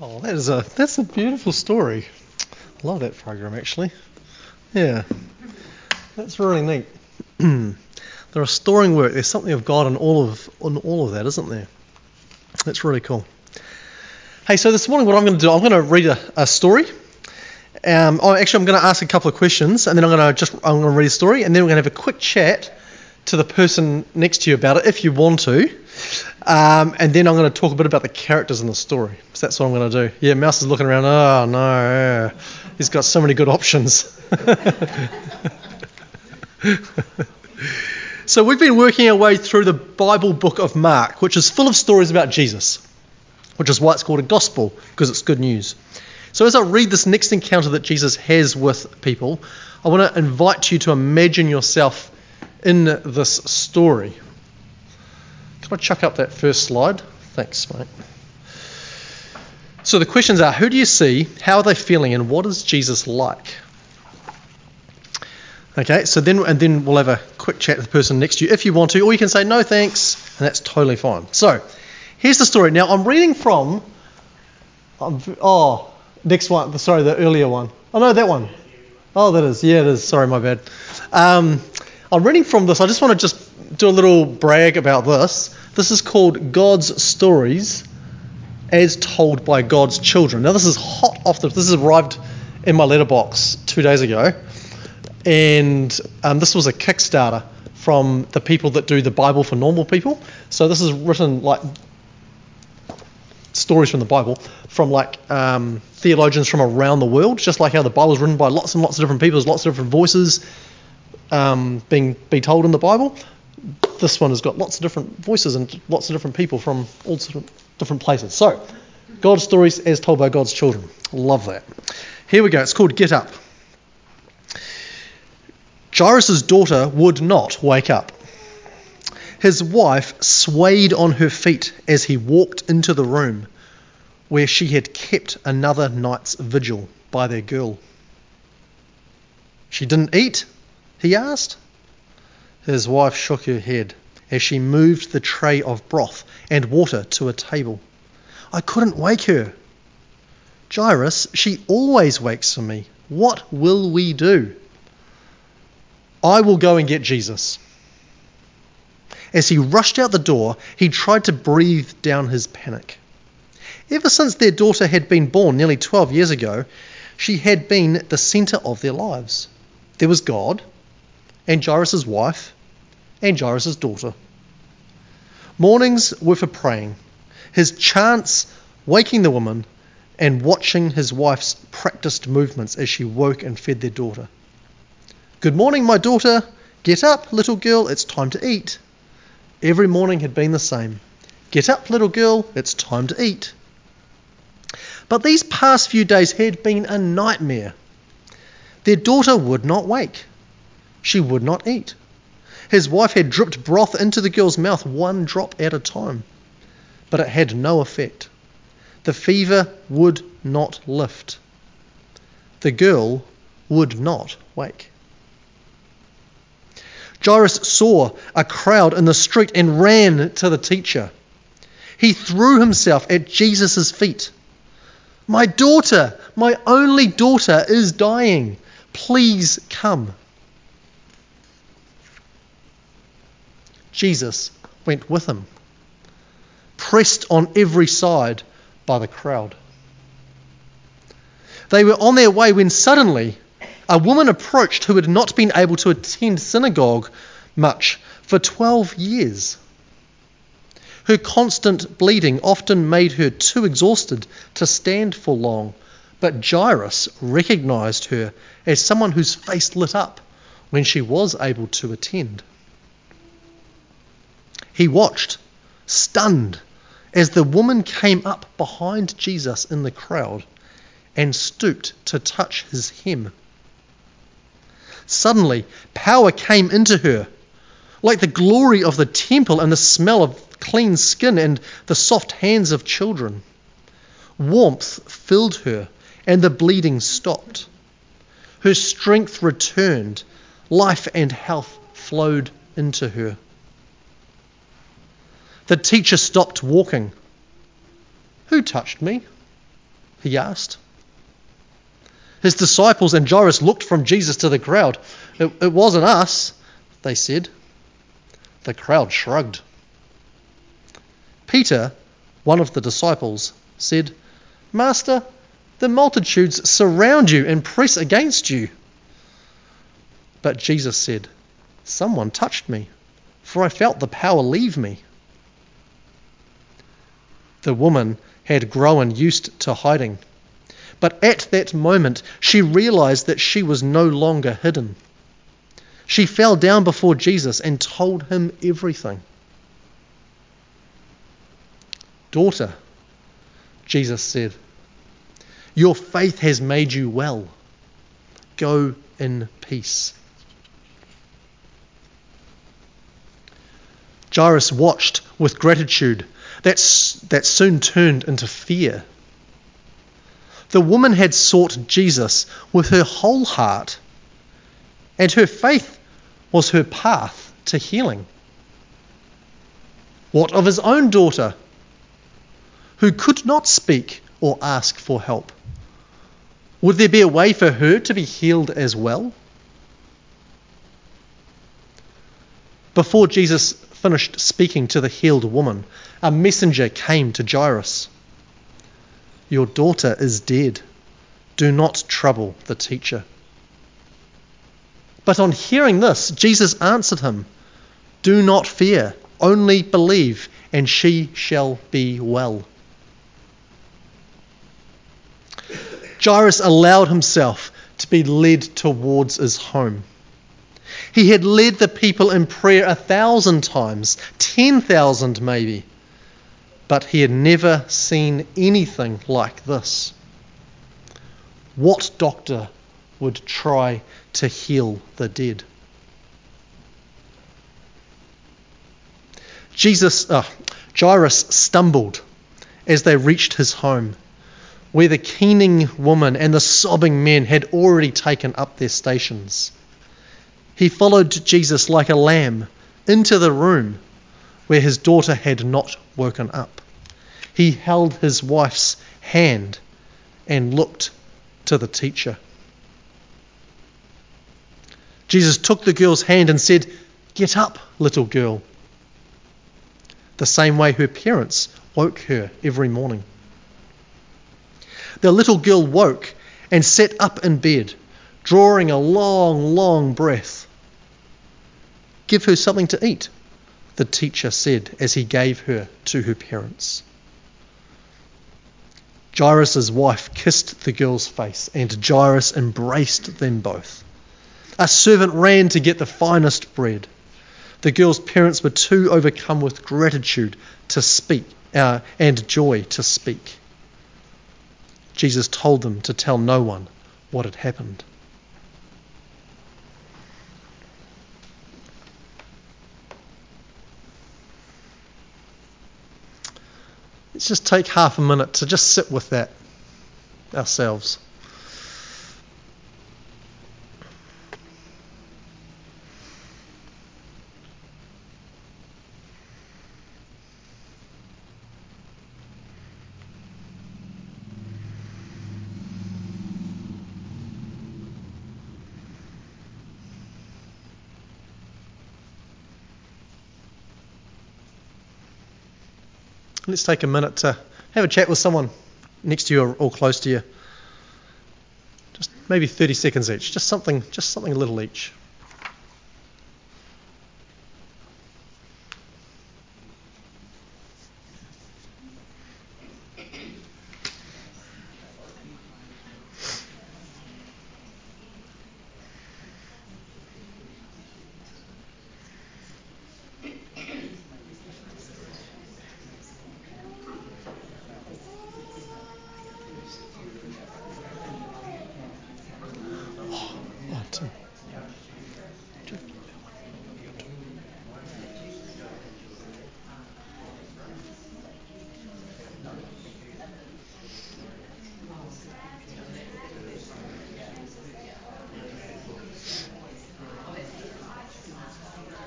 Oh, that's a beautiful story. I love that program actually. Yeah, that's really neat. The restoring work. There's something of God in all of that, isn't there? That's really cool. Hey, so this morning what I'm going to do, I'm going to read a story. I'm going to ask a couple of questions, and then I'm going to read a story, and then we're going to have a quick chat to the person next to you about it, if you want to. And then I'm going to talk a bit about the characters in the story. So that's what I'm going to do. Yeah, Mouse is looking around. Oh no, he's got so many good options. So we've been working our way through the Bible book of Mark, which is full of stories about Jesus, which is why it's called a gospel, because it's good news. So as I read this next encounter that Jesus has with people, I want to invite you to imagine yourself in this story. Can I chuck up that first slide? Thanks, mate. So the questions are, who do you see, how are they feeling, and what is Jesus like? Okay, so then we'll have a quick chat with the person next to you if you want to, or you can say no thanks, and that's totally fine. So, here's the story. Now, I'm reading from... next one. Sorry, the earlier one. Oh, no, that one. Oh, that is. Yeah, it is. Sorry, my bad. I'm reading from this. I just want to just do a little brag about this. This is called God's Stories as Told by God's Children. Now, this is hot off this has arrived in my letterbox 2 days ago. And this was a Kickstarter from the people that do the Bible for normal people. So this is written like stories from the Bible from like theologians from around the world, just like how the Bible is written by lots and lots of different people. There's lots of different voices being told in the Bible. This one has got lots of different voices and lots of different people from all sorts of different places. So, God's stories as told by God's children. Love that. Here we go. It's called Get Up. Jairus' daughter would not wake up. His wife swayed on her feet as he walked into the room where she had kept another night's vigil by their girl. She didn't eat? He asked. His wife shook her head as she moved the tray of broth and water to a table. I couldn't wake her. Jairus, she always wakes for me. What will we do? I will go and get Jesus. As he rushed out the door, he tried to breathe down his panic. Ever since their daughter had been born nearly 12 years ago, she had been the centre of their lives. There was God, and Jairus' wife, and Jairus' daughter. Mornings were for praying, his chants waking the woman, and watching his wife's practiced movements as she woke and fed their daughter. Good morning, my daughter. Get up, little girl, it's time to eat. Every morning had been the same. Get up, little girl, it's time to eat. But these past few days had been a nightmare. Their daughter would not wake. She would not eat. His wife had dripped broth into the girl's mouth 1 drop at a time, but it had no effect. The fever would not lift. The girl would not wake. Jairus saw a crowd in the street and ran to the teacher. He threw himself at Jesus' feet. My daughter, my only daughter, is dying. Please come. Jesus went with him, pressed on every side by the crowd. They were on their way when suddenly a woman approached who had not been able to attend synagogue much for 12 years. Her constant bleeding often made her too exhausted to stand for long, but Jairus recognized her as someone whose face lit up when she was able to attend. He watched, stunned, as the woman came up behind Jesus in the crowd and stooped to touch his hem. Suddenly, power came into her, like the glory of the temple and the smell of clean skin and the soft hands of children. Warmth filled her, and the bleeding stopped. Her strength returned, life and health flowed into her. The teacher stopped walking. Who touched me? he asked. His disciples and Jairus looked from Jesus to the crowd. It wasn't us, they said. The crowd shrugged. Peter, one of the disciples, said, Master, the multitudes surround you and press against you. But Jesus said, Someone touched me, for I felt the power leave me. The woman had grown used to hiding, but at that moment she realized that she was no longer hidden. She fell down before Jesus and told him everything. Daughter, Jesus said, your faith has made you well. Go in peace. Jairus watched with gratitude that soon turned into fear. The woman had sought Jesus with her whole heart, and her faith was her path to healing. What of his own daughter, who could not speak or ask for help? Would there be a way for her to be healed as well? Before Jesus finished speaking to the healed woman, a messenger came to Jairus. Your daughter is dead. Do not trouble the teacher. But on hearing this, Jesus answered him, Do not fear, only believe, and she shall be well. Jairus allowed himself to be led towards his home. He had led the people in prayer 1,000 times, 10,000 maybe, but he had never seen anything like this. What doctor would try to heal the dead? Jairus stumbled as they reached his home, where the keening woman and the sobbing men had already taken up their stations. He followed Jesus like a lamb into the room where his daughter had not woken up. He held his wife's hand and looked to the teacher. Jesus took the girl's hand and said, Get up, little girl. The same way her parents woke her every morning. The little girl woke and sat up in bed, drawing a long, long breath. Give her something to eat, the teacher said as he gave her to her parents. Jairus' wife kissed the girl's face, and Jairus embraced them both. A servant ran to get the finest bread. The girl's parents were too overcome with gratitude to speak and joy to speak. Jesus told them to tell no one what had happened. Let's just take half a minute to just sit with that ourselves. Let's take a minute to have a chat with someone next to you or close to you. Just maybe 30 seconds each. Just something a little each.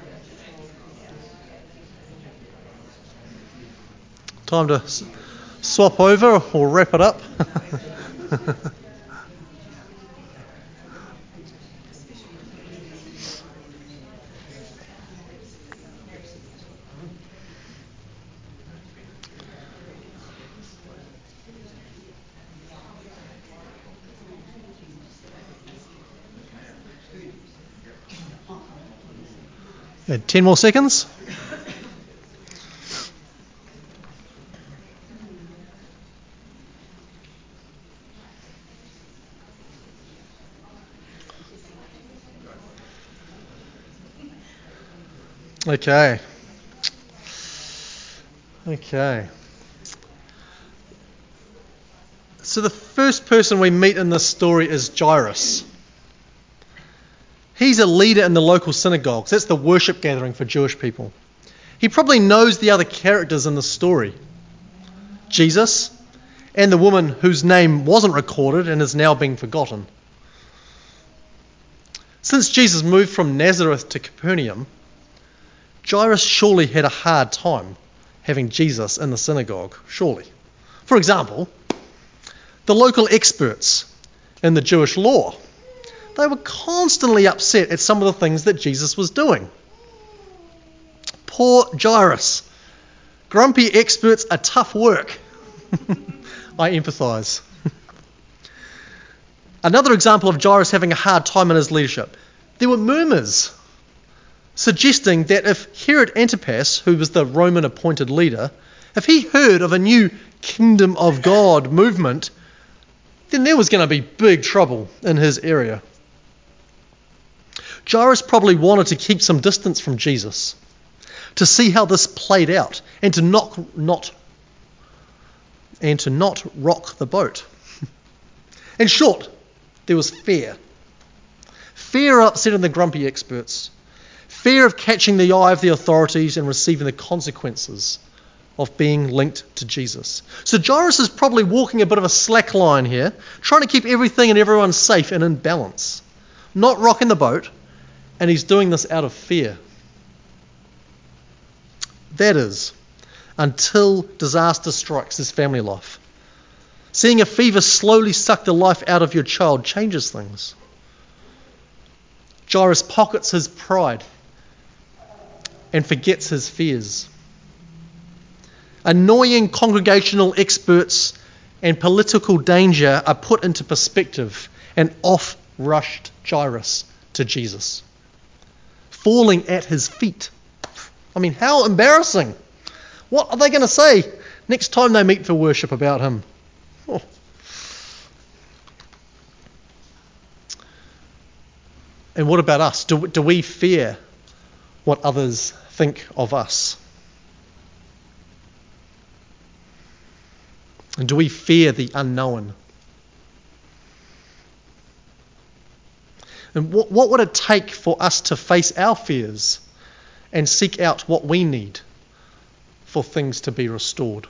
Time to swap over or wrap it up? Yeah, 10 more seconds. Okay. So the first person we meet in this story is Jairus. He's a leader in the local synagogues. That's the worship gathering for Jewish people. He probably knows the other characters in the story. Jesus and the woman whose name wasn't recorded and is now being forgotten. Since Jesus moved from Nazareth to Capernaum, Jairus surely had a hard time having Jesus in the synagogue, surely. For example, the local experts in the Jewish law, they were constantly upset at some of the things that Jesus was doing. Poor Jairus. Grumpy experts are tough work. I empathise. Another example of Jairus having a hard time in his leadership. There were murmurs suggesting that if Herod Antipas, who was the Roman appointed leader, if he heard of a new kingdom of God movement, then there was going to be big trouble in his area. Jairus probably wanted to keep some distance from Jesus, to see how this played out, and to not rock the boat. In short, there was fear. Fear of upsetting the grumpy experts. Fear of catching the eye of the authorities and receiving the consequences of being linked to Jesus. So Jairus is probably walking a bit of a slack line here, trying to keep everything and everyone safe and in balance. Not rocking the boat, and he's doing this out of fear. That is, until disaster strikes his family life. Seeing a fever slowly suck the life out of your child changes things. Jairus pockets his pride and forgets his fears. Annoying congregational experts and political danger are put into perspective, and off rushed Jairus to Jesus, falling at his feet. I mean, how embarrassing. What are they going to say next time they meet for worship about him? Oh. And what about us? Do we fear what others think of us? And do we fear the unknown? And what would it take for us to face our fears and seek out what we need for things to be restored?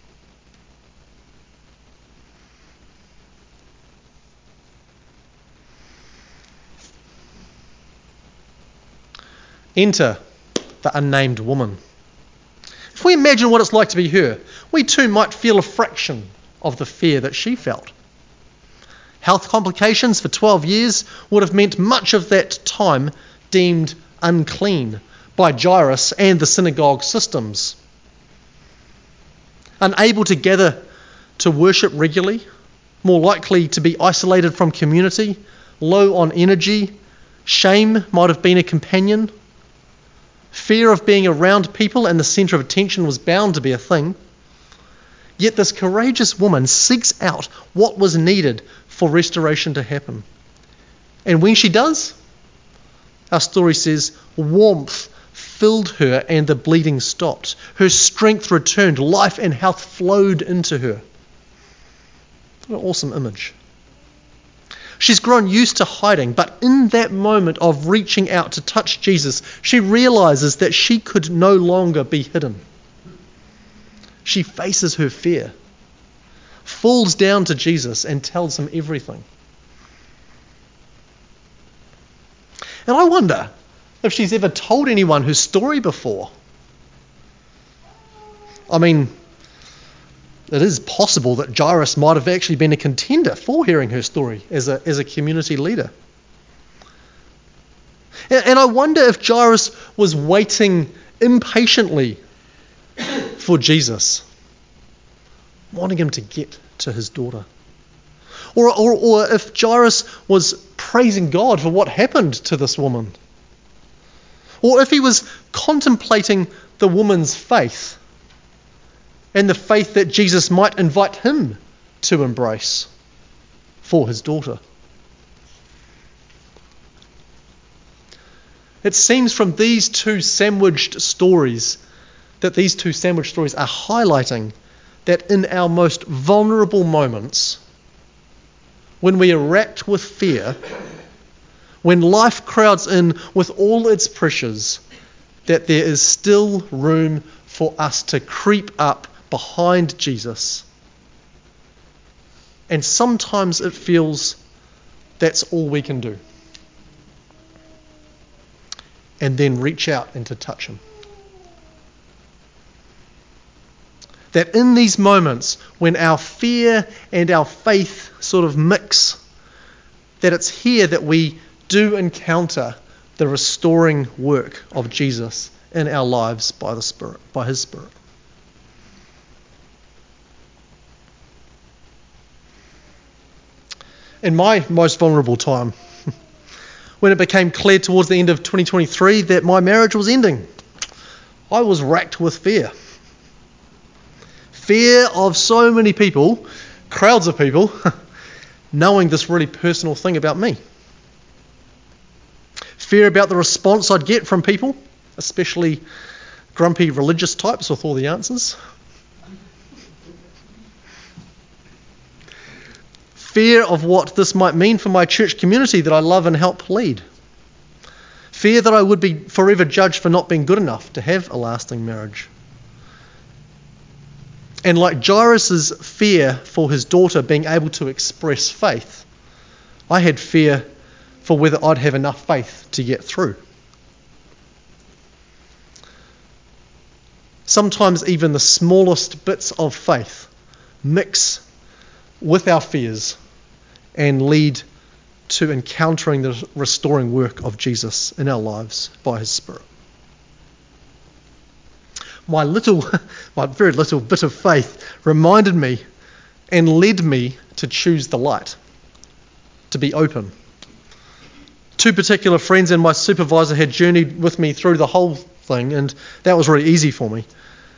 Enter the unnamed woman. If we imagine what it's like to be her, we too might feel a fraction of the fear that she felt. Health complications for 12 years would have meant much of that time deemed unclean by Jairus and the synagogue systems. Unable to gather to worship regularly, more likely to be isolated from community, low on energy, shame might have been a companion. Fear of being around people and the centre of attention was bound to be a thing. Yet this courageous woman seeks out what was needed for restoration to happen. And when she does, our story says, warmth filled her and the bleeding stopped. Her strength returned, life and health flowed into her. What an awesome image. She's grown used to hiding, but in that moment of reaching out to touch Jesus, she realizes that she could no longer be hidden. She faces her fear, falls down to Jesus and tells him everything. And I wonder if she's ever told anyone her story before. I mean, it is possible that Jairus might have actually been a contender for hearing her story as a community leader. And I wonder if Jairus was waiting impatiently for Jesus, wanting him to get to his daughter. Or if Jairus was praising God for what happened to this woman. Or if he was contemplating the woman's faith and the faith that Jesus might invite him to embrace for his daughter. It seems from these two sandwiched stories are highlighting that in our most vulnerable moments, when we are racked with fear, when life crowds in with all its pressures, that there is still room for us to creep up behind Jesus. And sometimes it feels that's all we can do. And then reach out and to touch him. That in these moments when our fear and our faith sort of mix, that it's here that we do encounter the restoring work of Jesus in our lives by the Spirit, by his Spirit. In my most vulnerable time, when it became clear towards the end of 2023 that my marriage was ending, I was racked with fear. Fear of so many people, crowds of people, knowing this really personal thing about me. Fear about the response I'd get from people, especially grumpy religious types with all the answers. Fear of what this might mean for my church community that I love and help lead. Fear that I would be forever judged for not being good enough to have a lasting marriage. And like Jairus' fear for his daughter being able to express faith, I had fear for whether I'd have enough faith to get through. Sometimes even the smallest bits of faith mix with our fears and lead to encountering the restoring work of Jesus in our lives by his Spirit. My very little bit of faith reminded me and led me to choose the light, to be open. Two particular friends and my supervisor had journeyed with me through the whole thing, and that was really easy for me.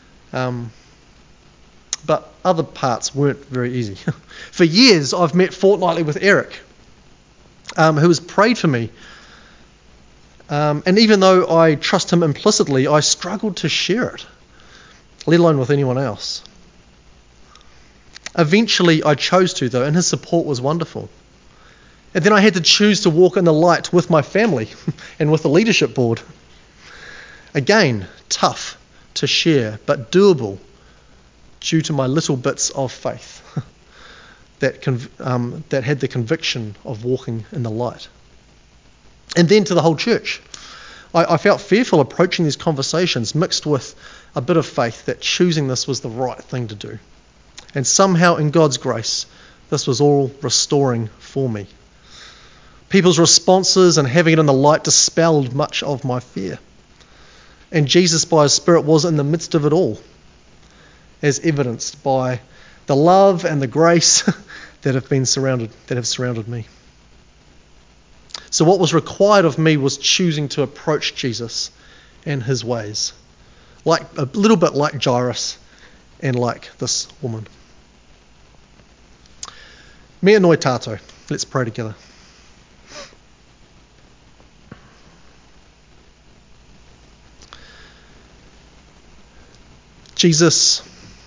But other parts weren't very easy. For years, I've met fortnightly with Eric, who has prayed for me. And even though I trust him implicitly, I struggled to share it, let alone with anyone else. Eventually, I chose to, though, and his support was wonderful. And then I had to choose to walk in the light with my family and with the leadership board. Again, tough to share, but doable due to my little bits of faith that had the conviction of walking in the light. And then to the whole church. I felt fearful approaching these conversations, mixed with a bit of faith that choosing this was the right thing to do. And somehow in God's grace, this was all restoring for me. People's responses and having it in the light dispelled much of my fear. And Jesus, by his Spirit, was in the midst of it all, as evidenced by the love and the grace that have surrounded me. So what was required of me was choosing to approach Jesus and his ways, like a little bit like Jairus and like this woman. Mea noi tatou. Let's pray together. Jesus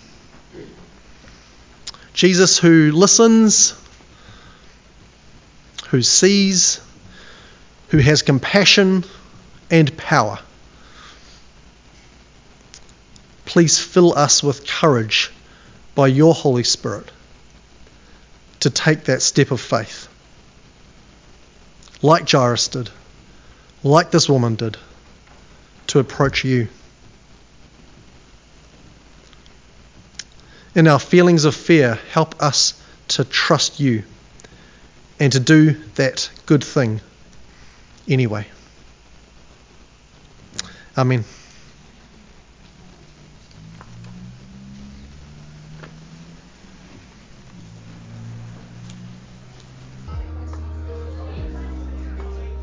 who listens, who sees, who has compassion and power. Please fill us with courage by your Holy Spirit to take that step of faith, like Jairus did, like this woman did, to approach you. In our feelings of fear, help us to trust you and to do that good thing anyway. Amen.